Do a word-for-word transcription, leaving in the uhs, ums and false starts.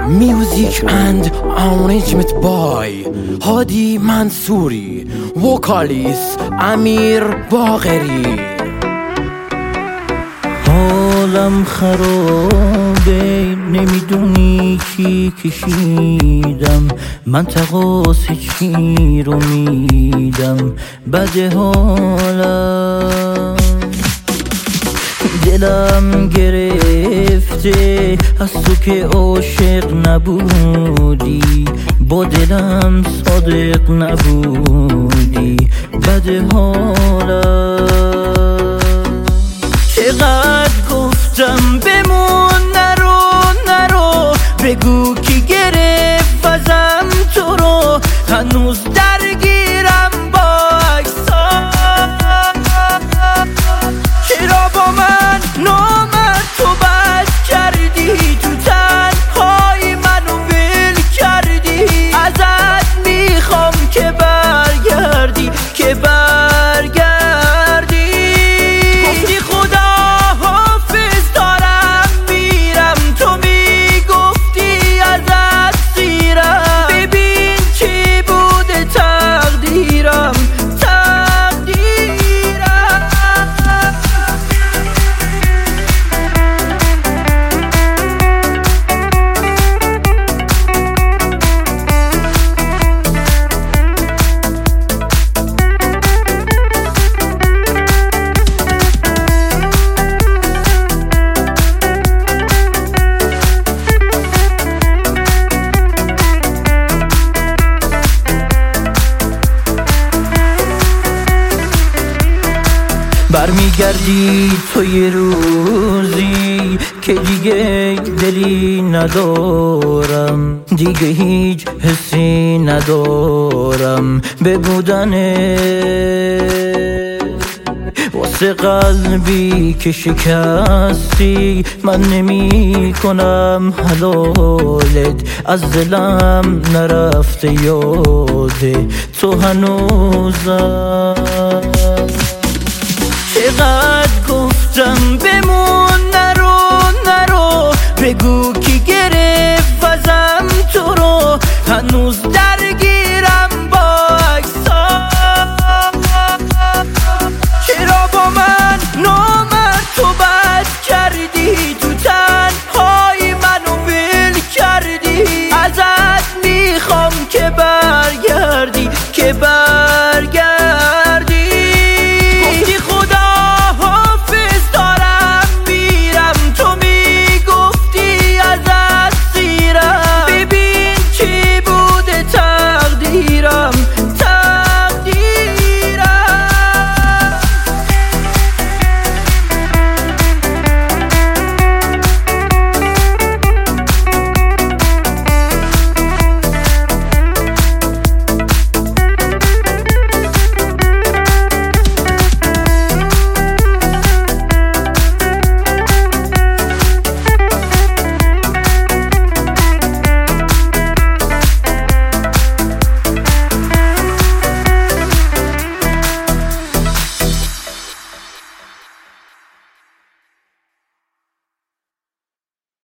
Music and arrangement by هادی منصوری، وکالیست امیر باقری. حالم خرابه، نمیدونی کی کشیدم، من تقاس چی رو میدم، بده حالم، دلم گرفته از تو که عاشق نبودی، با دلم صادق نبودی، بده حالم. چقدر گفتم بمون، نرو نرو، بگو کی گرفت ازم تو رو، هنوز درگیرم با عکسات. چرا با من نامرد تو بس کردی، تو تنهایی منو ول کردی، ازت میخوام که برگردی، که برگردی. گفتی خدا حافظ دارم میرم، تو میگفتی ازت سیرم، ببین چی بوده تقدیرم، برمیگردی تو یه روزی که دیگه دلی ندارم، دیگه هیچ حسی ندارم به بودنت، واسه قلبی که شکستی من نمی کنم حلالت، از دلم نرفته یاده تو هنوزم. چقدر گفتم بمون، نرو نرو، بگو